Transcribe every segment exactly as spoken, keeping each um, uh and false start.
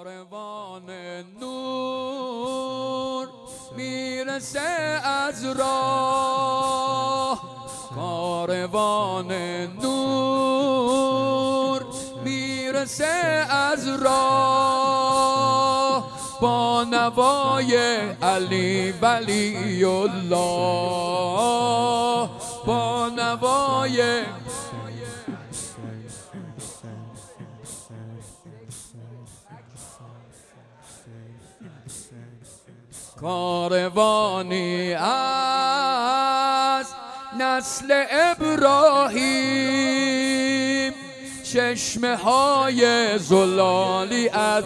کاروان نور میرسه از راه، کاروان نور میرسه از راه، با نوای علی ولی الله، با نوای کاروانی از نسل ابراهیم، چشمه های زلالی از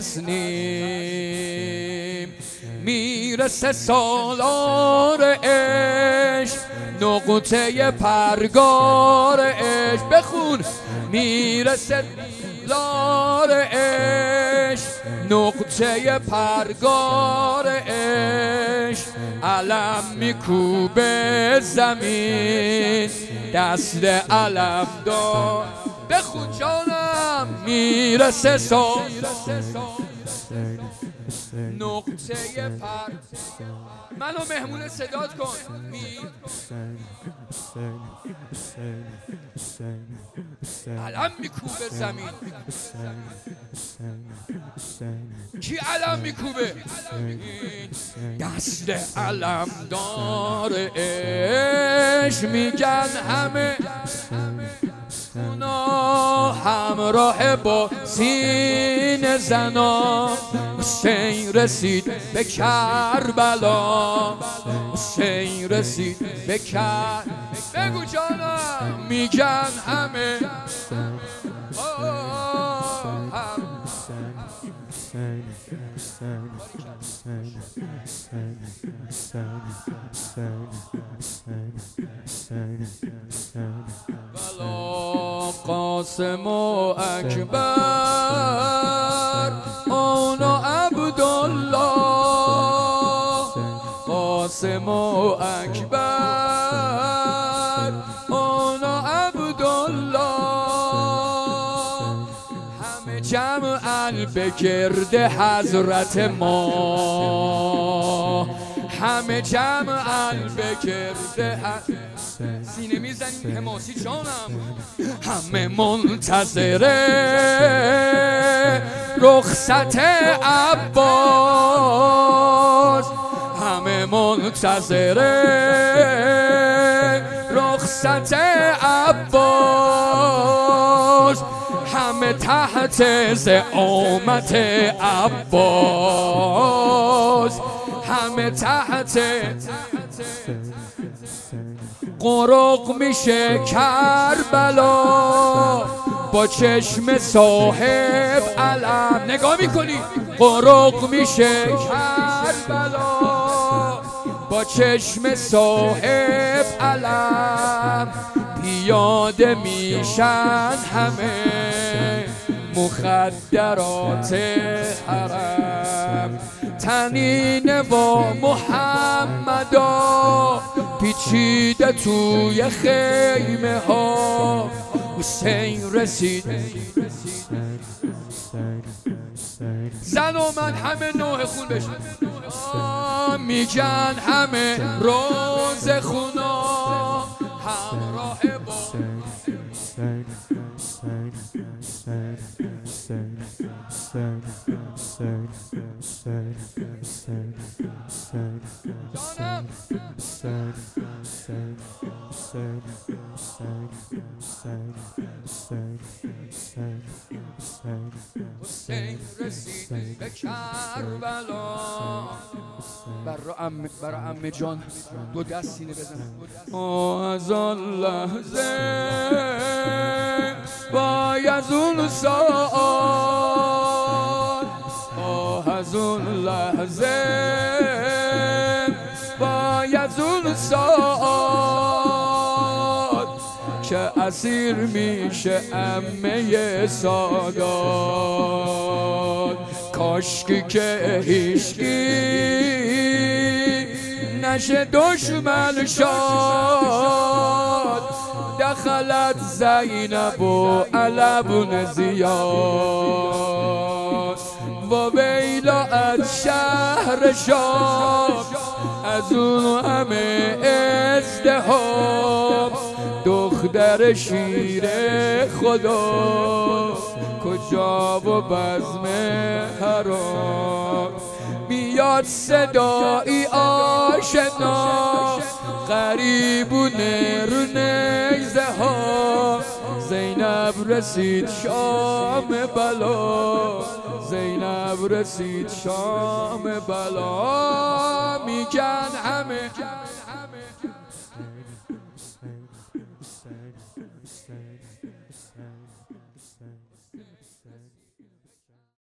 تصنیم، میرسه سالار عشق نقطه پرگار عشق، بخون میرسه سالار عشق نقطه پرگار عشق، علم میکوبه زمین دست علم دار، بخون جانم میرسه سال نقطه پر، منو مهمون صدات کن می علم میکوبه زمین، کی علم میکوبه؟ دست علم دار عشق، میگن همه اونا همراه با سین زنا، حسین رسید به کربلا، حسین رسید به کر، بگو جانم میگن همه بلا قاسم و اکبر آن و عبدالله، قاسم و اکبر آن و عبدالله، همه جمعاً به گرد حضرت ما، همه جمعاً به گرد حضرت، سینه میزنیم حماسی جانم، همه منتظره رخصت عباس، همه منتظره رخصت عباس، همه تحت زعامت عباس، همه تحت قرق میشه کربلا، با چشم صاحب علم، نگاه میکنی قرق میشه کربلا، با چشم صاحب علم، پیاده میشن همه مخدرات حرم، تنین با محمدا پیچیده توی خیمه ها، حسین رسید، زن و من همه نوع خون بشن، میگن همه روز خونا همراه با حسین رسید به کربلا، برا عمه برا عمه جان دو دست سینه بزن، آه از آن لحظه وای از اون ساعت، آه از اون لحظه وای از اون ساعت، که اسیر میشه عمه سادات، کاشکی که هیچکی نشه دشمن شاد، دخلت زینب و علبون زیاد، و ویلا از شهر شام، از اون همه ازدهام. دختر شیر خدا کجا و بزم حرام، میاد صدایی آشنا غریبونه رو نیزه ها. زینب رسید شام بلا، زینب رسید شام بلا. میگن همه